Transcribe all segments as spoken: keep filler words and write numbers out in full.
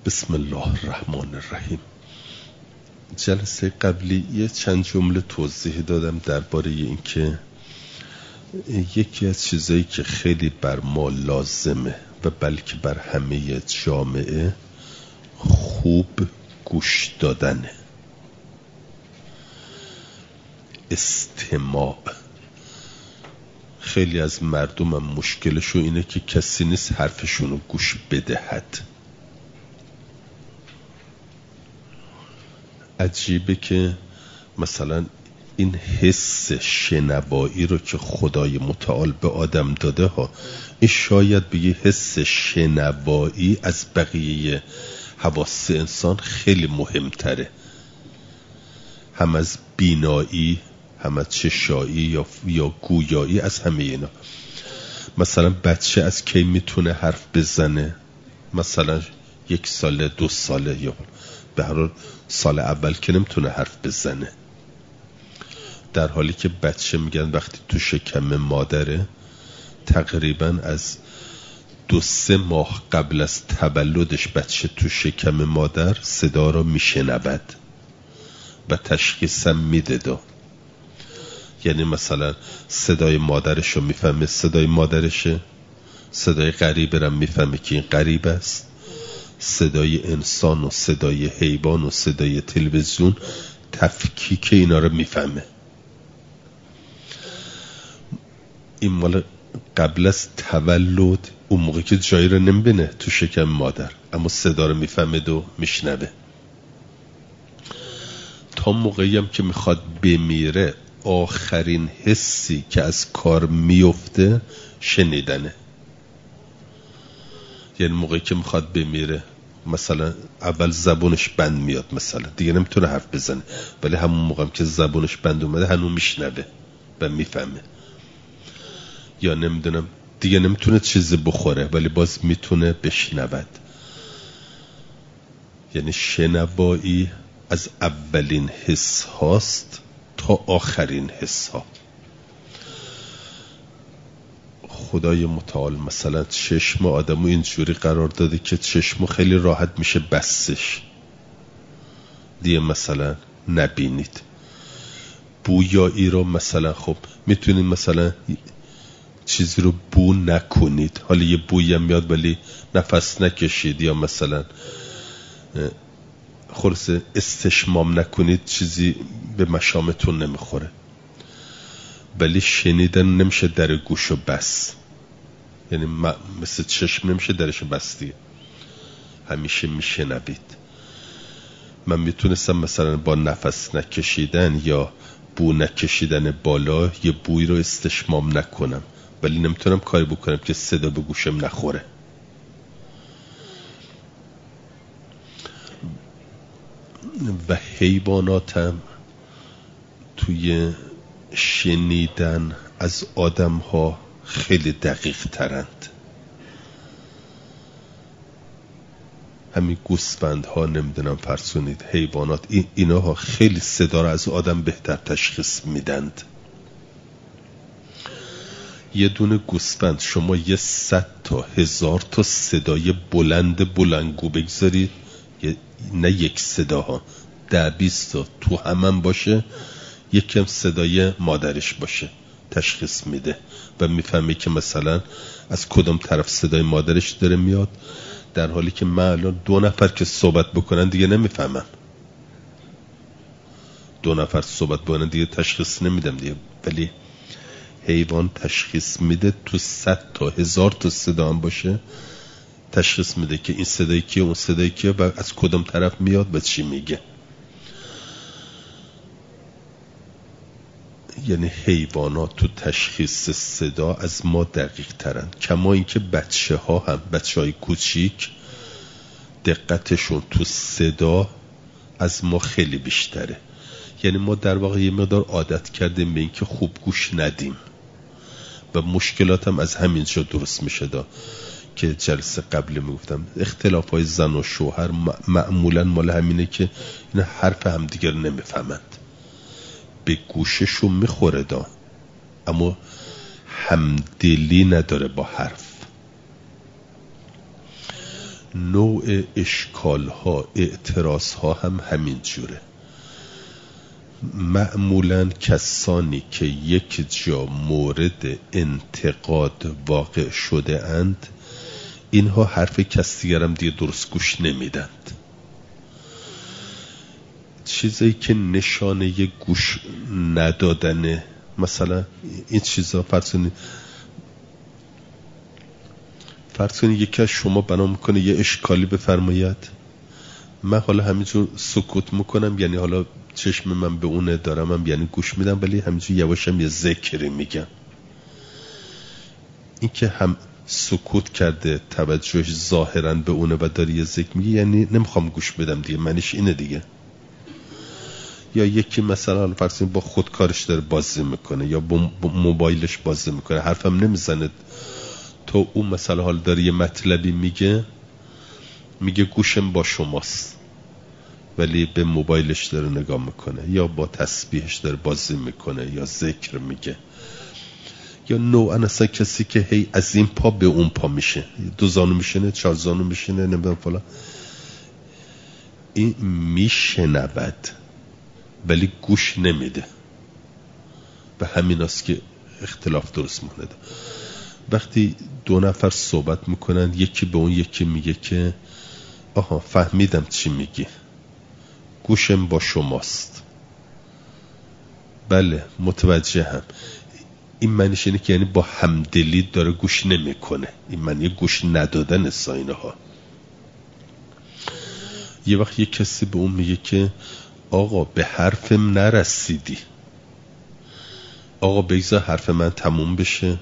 بسم الله الرحمن الرحیم. جلسه قبلی یه چند جمله توضیح دادم درباره این که یکی از چیزایی که خیلی بر ما لازمه و بلکه بر همه جامعه خوب گوش دادنه، استماع. خیلی از مردم هم مشکلشون اینه که کسی نیست حرفشونو گوش بدهد. عجیبه که مثلا این حس شنوایی رو که خدای متعال به آدم داده ها، این شاید بگه حس شنوایی از بقیه حواس انسان خیلی مهمتره، هم از بینایی، هم از چشایی یا, یا گویایی، از همه اینا. مثلا بچه از کی میتونه حرف بزنه؟ مثلا یک ساله، دو ساله، یا به هر حال سال اول که نمیتونه حرف بزنه، در حالی که بچه میگن وقتی تو شکم مادره تقریبا از دو سه ماه قبل از تولدش بچه تو شکم مادر صدا رو میشنود و تشخیص هم میده دا. یعنی مثلا صدای مادرش رو میفهمه صدای مادرشه، صدای غریبه رو میفهمه که این غریب است، صدای انسان و صدای حیوان و صدای تلویزیون، تفکیک اینا رو میفهمه. این مال قبل از تولد، اون موقع که جایی رو نمیبینه تو شکم مادر، اما صدا رو میفهمه و میشنوه. تا موقعی هم که میخواد بمیره آخرین حسی که از کار میفته شنیدنه. یعنی موقعی که میخواد بمیره مثلا اول زبونش بند میاد، مثلا دیگه نمیتونه حرف بزنه، ولی همون موقع هم که زبونش بند اومده هنوز میشنوه و میفهمه. یا نمیدونم دیگه نمیتونه چیزی بخوره ولی باز میتونه بشنود. یعنی شنوایی از اولین حس هاست تا آخرین حس ها. خدای متعال مثلا چشم آدمو اینجوری قرار داده که چشمو خیلی راحت میشه بستش، دیگه مثلا نبینید. بویایی رو مثلا خب میتونید مثلا چیزی رو بو نکنید، حالا یه بویی هم میاد ولی نفس نکشید، یا مثلا خلاصه استشمام نکنید، چیزی به مشامتون نمیخوره. ولی شنیدن نمیشه در گوشو بس، یعنی مثل چشم نمیشه درشو بستی، همیشه میشنوید. من میتونستم مثلا با نفس نکشیدن یا بو نکشیدن بالا یه بوی رو استشمام نکنم، ولی نمیتونم کاری بکنم که صدا به گوشم نخوره. و حیواناتم توی شنیدن از آدم ها خیلی دقیق ترند. همین گوسفند ها، نمیدونم فرسونید حیوانات، این اینا ها خیلی صدا رو از آدم بهتر تشخیص میدند. یه دونه گوسفند شما یه صد تا هزار تا صدای بلند بلنگو بگذارید، نه یک صداها، ده بیست تا تو همم باشه، یکم صدای مادرش باشه، تشخیص میده و میفهمی که مثلا از کدام طرف صدای مادرش داره میاد. در حالی که من الان دو نفر که صحبت بکنن دیگه نمیفهمم، دو نفر صحبت بکنن دیگه تشخیص نمیدم دیگه، ولی حیوان تشخیص میده. تو صد تا هزار تا صدا هم باشه تشخیص میده که این صدای کیه، اون صدای کیه و از کدام طرف میاد و چی میگه. یعنی حیوانات تو تشخیص صدا از ما دقیق ترن. کما اینکه بچه ها هم، بچه های کوچیک، دقتشون تو صدا از ما خیلی بیشتره. یعنی ما در واقع یه مقدار عادت کردیم به اینکه خوب گوش ندیم و مشکلات هم از همینجا درست میشه دا که جلسه قبل میگفتم اختلاف های زن و شوهر معمولا مال همینه که این حرف هم دیگر نمیفهمند، به گوششون میخوره دا اما همدلی نداره با حرف. نوع اشکال ها، اعتراض ها هم همین جوره. معمولاً کسانی که یک جا مورد انتقاد واقع شده اند، اینها حرف کس دیگرم دیگه درست گوش نمیدند. چیزایی که نشانه گوش ندادنه، مثلا این چیزا فرض کنید فرض کنید یکی از شما بنا میکنه یه اشکالی بفرماید، من حالا همینجور سکوت میکنم، یعنی حالا چشم من به اونه دارم هم یعنی گوش میدم، ولی همینجور یواشم یه ذکری میگم. این که هم سکوت کرده توجهش ظاهرا به اونه و داری یه ذکر میگه، یعنی نمیخوام گوش بدم دیگه، منش اینه دیگه. یا یکی مثلا فرض کنید با خودکارش داره بازی میکنه یا با موبایلش بازی میکنه، حرفم نمیزنه، تو اون مثلا حال داره یه مطلبی میگه میگه گوشم با شماست، ولی به موبایلش داره نگاه میکنه یا با تسبیحش داره بازی میکنه یا ذکر میگه. یا نوعا اصلا کسی که هی از این پا به اون پا میشه، دو زانو میشینه، چهار زانو میشینه، نمیدونم فلان، این میشنود ولی گوش نمیده و همین است که اختلاف درست میکنه. وقتی دو نفر صحبت میکنن، یکی به اون یکی میگه که آها فهمیدم چی میگی، گوشم با شماست، بله متوجهم، این معنیش اینه که یعنی با همدلی داره گوش نمیکنه، این معنی گوش ندادن ساینه ها. یه وقت یه کسی به اون میگه که آقا به حرفم نرسیدی، آقا بگذار حرف من تموم بشه،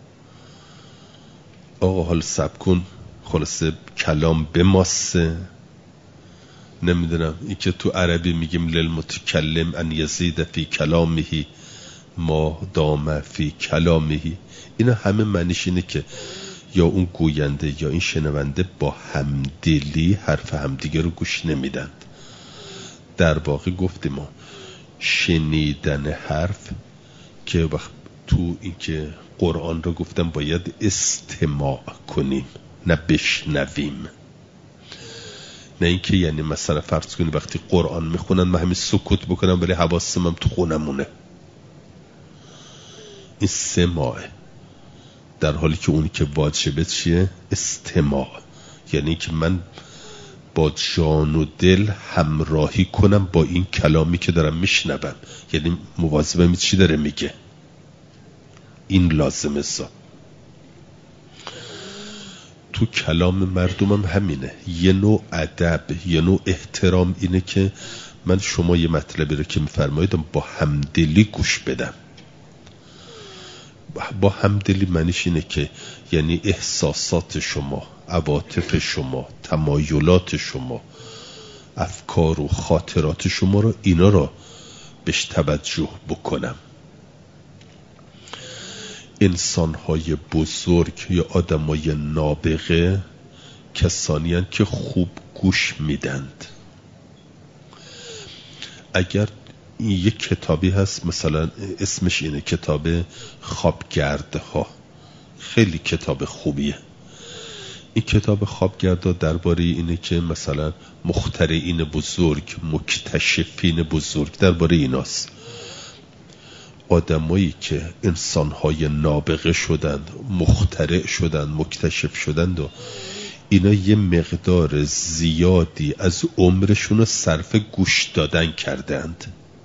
آقا حالا صبر کن، خلاصه کلام بماسه، نمیدونم این که تو عربی میگیم للمتکلم ان یزید فی کلامه ما دام فی کلامه، اینا همه معنیش اینه که یا اون گوینده یا این شنونده با همدلی حرف همدیگه رو گوش نمیدند. در واقع گفتیم ما شنیدن حرف که وقت تو این که قرآن رو گفتم باید استماع کنیم نه بشنویم، نه اینکه یعنی مثلا فرض کنید وقتی قرآن میخونن من همین سکوت بکنم ولی حواسم هم تو خونمونه، این سماعه، در حالی که اونی که واجبه چیه؟ استماع، یعنی که من با جان و دل همراهی کنم با این کلامی که دارم میشنوم، یعنی مواظبم چی داره میگه، این لازمه. سا تو کلام مردم هم همینه، یه نوع ادب، یه نوع احترام اینه که من شما یه مطلبی رو که میفرماییدم با همدلی گوش بدم. با همدلی معنیش اینه که یعنی احساسات شما، عواطف شما، تمایلات شما، افکار و خاطرات شما رو اینا رو بهش توجه بکنم. انسان‌های بزرگ یا آدمای نابغه کسانی هستند که خوب گوش میدند. اگر این یک کتابی هست مثلا اسمش اینه کتاب خوابگردها، خیلی کتاب خوبیه. این کتاب خوابگردها درباره اینه که مثلا مخترعین بزرگ، مکتشفین بزرگ درباره ایناست، آدمایی که انسانهای نابغه شدند، مخترع شدند، مکتشف شدند و اینا یه مقدار زیادی از عمرشون رو صرف گوش دادن کردند.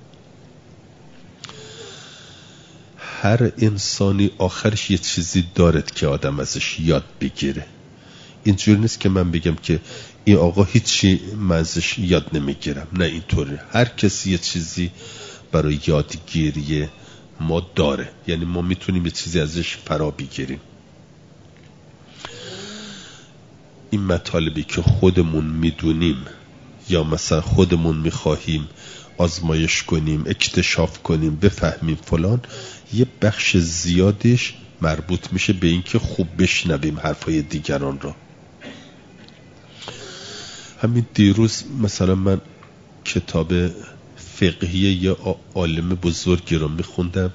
هر انسانی آخرش یه چیزی دارد که آدم ازش یاد بگیره. اینجور نیست که من بگم که این آقا هیچی من ازش یاد نمیگیرم، نه اینطوره، هر کسی یه چیزی برای یادگیری ما داره، یعنی ما میتونیم یه چیزی ازش فرا بگیریم. این مطالبی که خودمون میدونیم یا مثلا خودمون میخواهیم آزمایش کنیم، اکتشاف کنیم، بفهمیم فلان، یه بخش زیادش مربوط میشه به این که خوب بشنویم حرفای دیگران را. همین دیروز مثلا من کتاب فقهی یا عالم بزرگی رو میخوندم،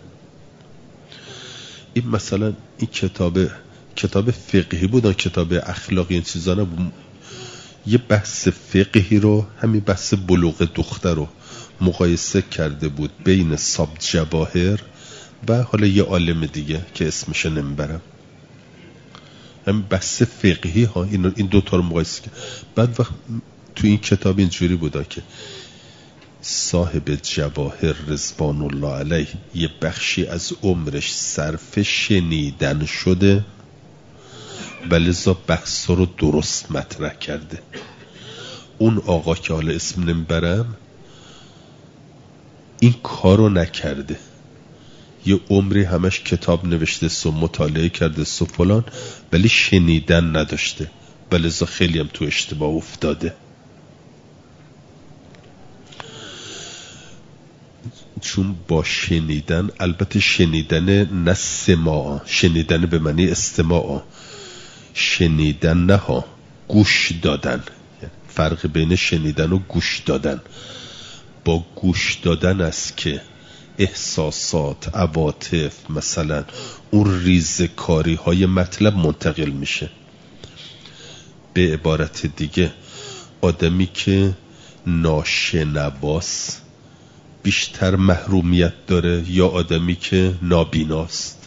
این مثلا این کتاب کتاب فقهی بود، کتاب اخلاقی این چیزا نبود، یه بحث فقهی رو، همین بحث بلوغ دختر رو مقایسه کرده بود بین سابت جواهر و حالا یه عالم دیگه که اسمش نمیبرم، همین بحث فقهی ها، این این دوتا رو مقایسه کرد. بعد وقت تو این کتاب اینجوری بودا که صاحب جواهر رضوان الله علیه یه بخشی از عمرش صرف شنیدن شده و لذا بحث رو درست مطرح کرده. اون آقا که حالا اسم نمیبرم این کارو نکرده، یه عمری همش کتاب نوشته سو مطالعه کرده سو فلان، ولی شنیدن نداشته و لذا خیلی هم تو اشتباه افتاده. چون با شنیدن، البته شنیدن نه سماع، شنیدن به معنی استماع، شنیدن نه ها، گوش دادن. فرق بین شنیدن و گوش دادن، با گوش دادن است که احساسات، عواطف، مثلا اون ریزکاری های مطلب منتقل میشه. به عبارت دیگه آدمی که ناشنواست بیشتر محرومیت داره یا آدمی که نابیناست؟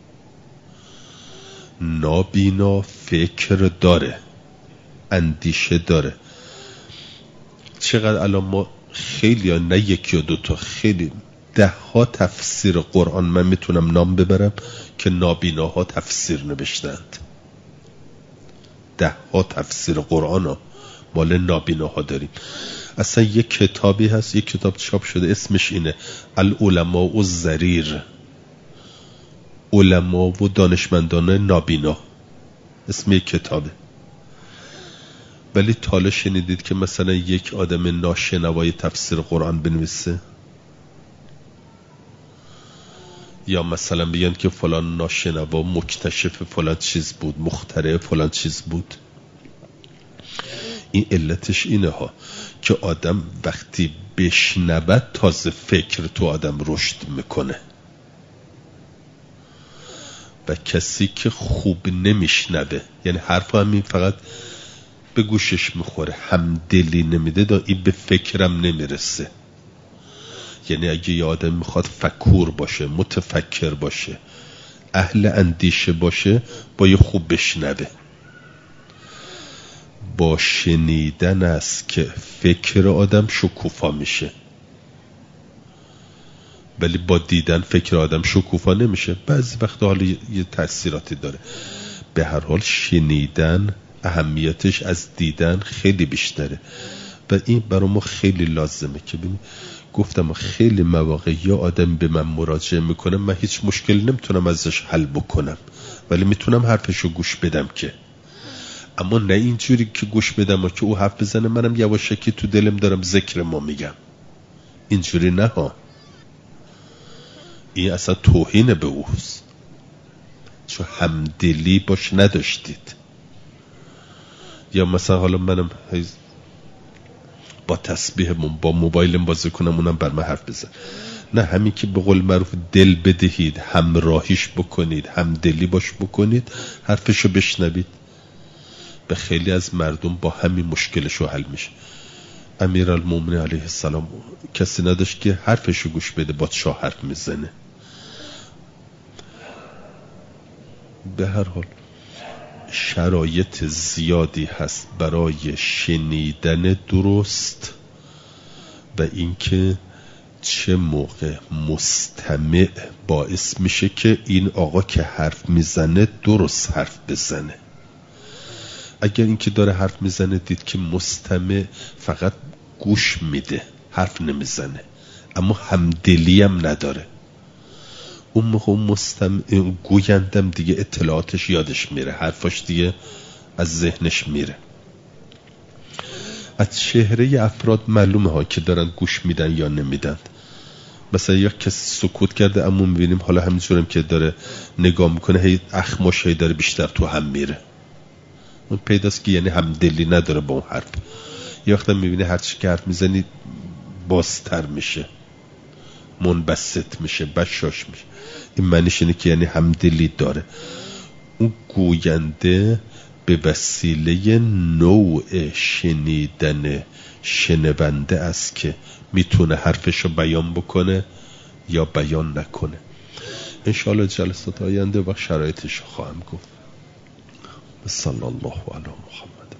نابینا فکر داره، اندیشه داره. چقدر الان ما خیلی ها، نه یکی یا دوتا، خیلی ده ها تفسیر قرآن من میتونم نام ببرم که نابیناها تفسیر نوشتند. ده ها تفسیر قرآن ها مال نابیناها داریم. اصلا یک کتابی هست، یک کتاب چاپ شده اسمش اینه العلماء الضریر، علما و دانشمندان نابینا، اسم یک کتابه. ولی تالا شنیدید که مثلا یک آدم ناشنوای تفسیر قرآن بنویسه؟ یا مثلا بگن که فلان ناشنوا مکتشف فلان چیز بود، مخترع فلان چیز بود. این علتش اینه ها که آدم وقتی بشنود تازه فکر تو آدم رشد میکنه، و کسی که خوب نمیشنوه، یعنی حرف همین فقط به گوشش میخوره، همدلی نمیده، دا این به فکرم نمیرسه. یعنی اگه یه آدم میخواد فکور باشه، متفکر باشه، اهل اندیشه باشه، باید خوب بشنوه. با شنیدن است که فکر آدم شکوفا میشه، ولی با دیدن فکر آدم شکوفا نمیشه. بعضی وقتا حالا یه تأثیراتی داره. به هر حال شنیدن اهمیتش از دیدن خیلی بیشتره و این برای ما خیلی لازمه که ببین، گفتم خیلی مواقع یا آدم به من مراجعه میکنه، من هیچ مشکلی نمیتونم ازش حل بکنم، ولی میتونم حرفشو گوش بدم که، اما نه اینجوری که گوش بدم و که او حرف بزنه منم یواشکی تو دلم دارم ذکر ما میگم. اینجوری نه ها، این اصلا توهین به اوست، چون همدلی باش نداشتید. یا مثلا حالا منم با تسبیحمون با موبایلم بازی کنم اونم بر من حرف بزن. نه، همین که به قول معروف دل بدهید، همراهیش بکنید، همدلی باش بکنید، حرفشو بشنوید، به خیلی از مردم با همین مشکلشو حل میشه. امیرالمومنین علیه السلام کسی نداشت که حرفشو گوش بده، بادشاه حرف میزنه. به هر حال شرایط زیادی هست برای شنیدن درست و اینکه چه موقع مستمع باعث میشه که این آقا که حرف میزنه درست حرف بزنه. اگر اینکه داره حرف میزنه دید که مستمع فقط گوش میده، حرف نمیزنه، اما همدلی هم نداره، اون موقع مستمع گویندم دیگه اطلاعاتش یادش میره، حرفاش دیگه از ذهنش میره. از چهره افراد معلومه ها که دارن گوش میدن یا نمیدن. مثلا یک کسی سکوت کرده اما میبینیم حالا همینجورم که داره نگاه میکنه هی اخماش هی داره بیشتر تو هم میره، اون پیداست که یعنی همدلی نداره با اون حرف. یه وقتا میبینی هر چی که حرف میزنی بازتر میشه، منبسط میشه، بشاش میشه. این معنیش اینه که یعنی همدلی داره. اون گوینده به وسیله نوع شنیدن شنونده است که میتونه حرفشو بیان بکنه یا بیان نکنه. انشاءالله جلسات آینده و شرایطش خواهم گفت. صلی الله علی محمد.